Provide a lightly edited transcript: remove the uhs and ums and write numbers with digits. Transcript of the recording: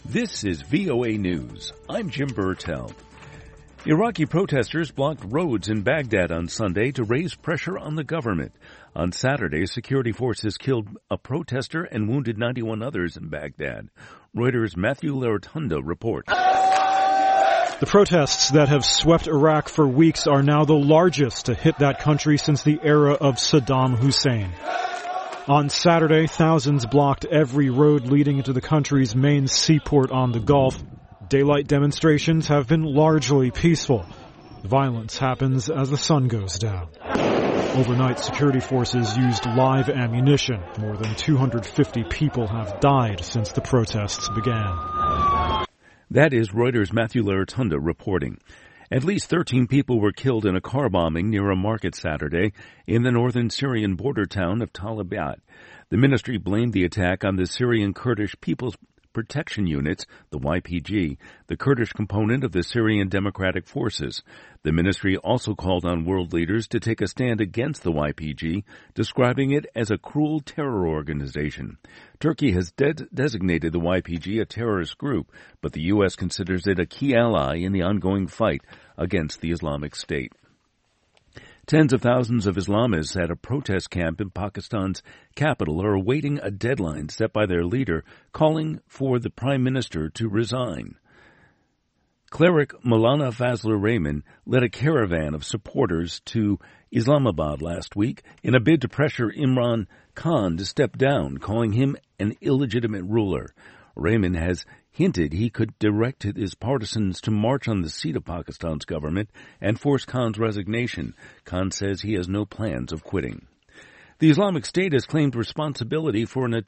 This is VOA News. I'm Jim Burtell. Iraqi protesters blocked roads in Baghdad on Sunday to raise pressure on the government. On Saturday, security forces killed a protester and wounded 91 others in Baghdad. Reuters' Matthew Larotonda reports. The protests that have swept Iraq for weeks are now the largest to hit that country since the era of Saddam Hussein. On Saturday, thousands blocked every road leading into the country's main seaport on the Gulf. Daylight demonstrations have been largely peaceful. Violence happens as the sun goes down. Overnight, security forces used live ammunition. More than 250 people have died since the protests began. That is Reuters' Matthew Larotonda reporting. At least 13 people were killed in a car bombing near a market Saturday in the northern Syrian border town of Talabat. The ministry blamed the attack on the Syrian Kurdish People's Protection Units, the YPG, the Kurdish component of the Syrian Democratic Forces. The ministry also called on world leaders to take a stand against the YPG, describing it as a cruel terror organization. Turkey has designated the YPG a terrorist group, but the U.S. considers it a key ally in the ongoing fight against the Islamic State. Tens of thousands of Islamists at a protest camp in Pakistan's capital are awaiting a deadline set by their leader, calling for the prime minister to resign. Cleric Maulana Fazlur Rahman led a caravan of supporters to Islamabad last week in a bid to pressure Imran Khan to step down, calling him an illegitimate ruler. Rahman has hinted he could direct his partisans to march on the seat of Pakistan's government and force Khan's resignation. Khan says he has no plans of quitting. The Islamic State has claimed responsibility for an